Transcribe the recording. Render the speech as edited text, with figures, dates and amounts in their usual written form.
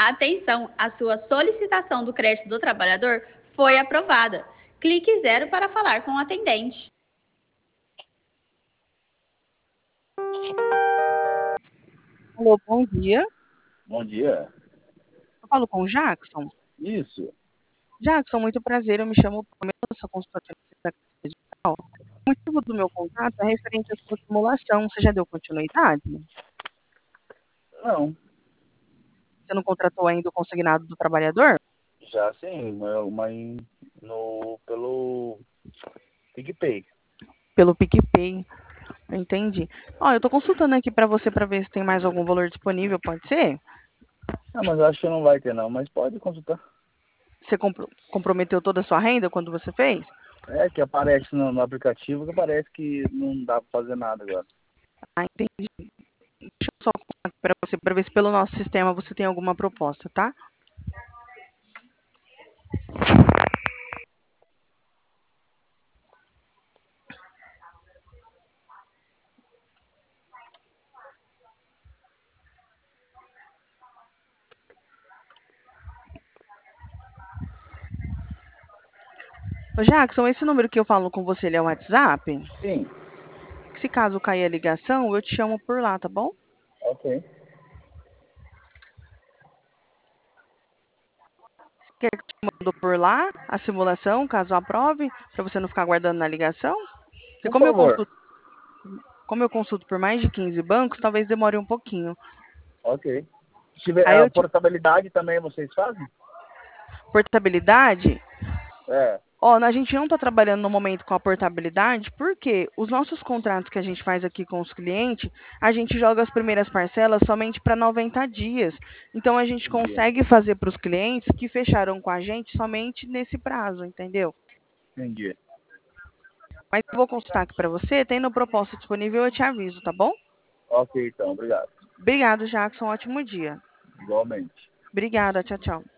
Atenção, a sua solicitação do crédito do trabalhador foi aprovada. Clique 0 para falar com o atendente. Alô, bom dia. Bom dia. Eu falo com o Jackson. Isso. Jackson, muito prazer. Eu me chamo Pamela, sou consultora da Clínica Digital. O motivo do meu contato é referente à sua simulação. Você já deu continuidade? Não, Você não contratou ainda o consignado do trabalhador? já sim, mas pelo PicPay. Pelo PicPay. Entendi. Ó, eu tô consultando aqui pra você pra ver se tem mais algum valor disponível, pode ser? Ah, mas eu acho que não vai ter não, mas pode consultar. Você comprometeu toda a sua renda quando você fez? É que aparece no aplicativo que parece que não dá pra fazer nada agora. Ah, entendi. Deixa eu só contar aqui pra você, pra ver se pelo nosso sistema você tem alguma proposta, tá? Ô, Jackson, esse número que eu falo com você, ele é o WhatsApp? Sim, Se caso cair a ligação, eu te chamo por lá, tá bom? ok. Quer que eu te mando por lá a simulação, caso aprove, pra você não ficar aguardando na ligação? Porque Por favor. como eu consulto por mais de 15 bancos, talvez demore um pouquinho. Ok. Se tiver Aí a eu te portabilidade também vocês fazem? portabilidade. É, Ó, a gente não está trabalhando no momento com a portabilidade, porque os nossos contratos que a gente faz aqui com os clientes, a gente joga as primeiras parcelas somente para 90 dias. Então a gente entendi. consegue fazer para os clientes que fecharam com a gente somente nesse prazo, entendeu? Entendi. Mas eu vou consultar aqui para você, tendo proposta disponível, eu te aviso, tá bom? Ok, então, obrigado. Obrigado, Jackson. Ótimo dia. Igualmente. Obrigada. Tchau, tchau.